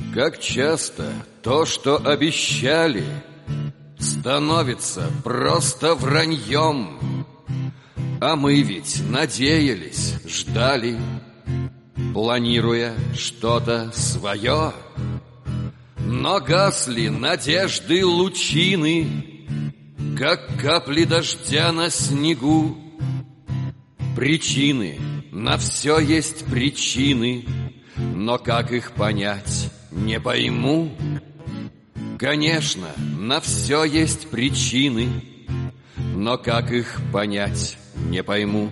Как часто то, что обещали, становится просто враньем. А мы ведь надеялись, ждали, планируя что-то свое. Но гасли надежды лучины, как капли дождя на снегу. Причины, на все есть причины, но как их понять, не пойму. Конечно, на все есть причины, но как их понять, не пойму.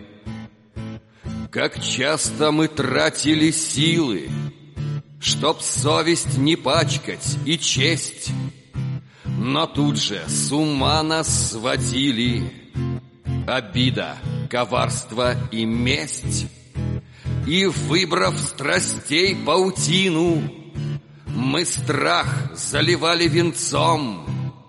Как часто мы тратили силы, чтоб совесть не пачкать и честь, но тут же с ума нас сводили обида, коварство и месть. И, выбрав страстей паутину, мы страх заливали венцом.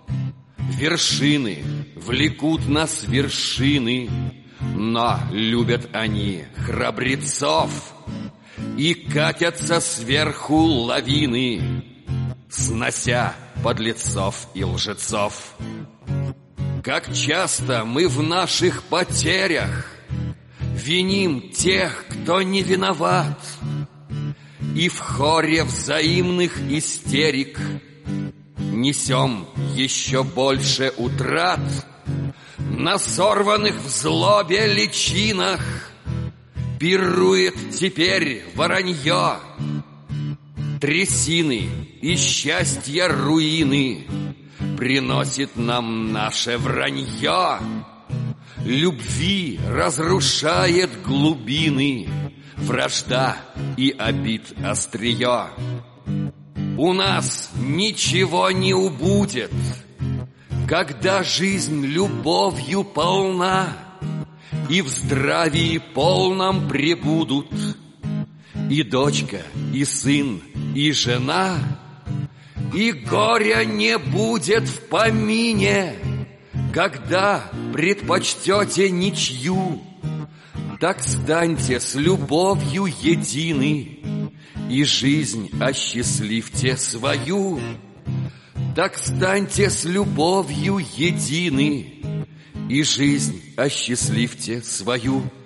Вершины влекут нас вершины, но любят они храбрецов. И катятся сверху лавины, снося подлецов и лжецов. Как часто мы в наших потерях виним тех, кто не виноват, и в хоре взаимных истерик несем еще больше утрат. На сорванных в злобе личинах пирует теперь воронье. Трясины и счастья руины приносит нам наше вранье. Любви разрушает глубины вражда и обид острие. У нас ничего не убудет, когда жизнь любовью полна, и в здравии полном пребудут и дочка, и сын, и жена. И горя не будет в помине, когда предпочтете ничью. Так станьте с любовью едины, и жизнь осчастливьте свою. Так станьте с любовью едины, и жизнь осчастливьте свою.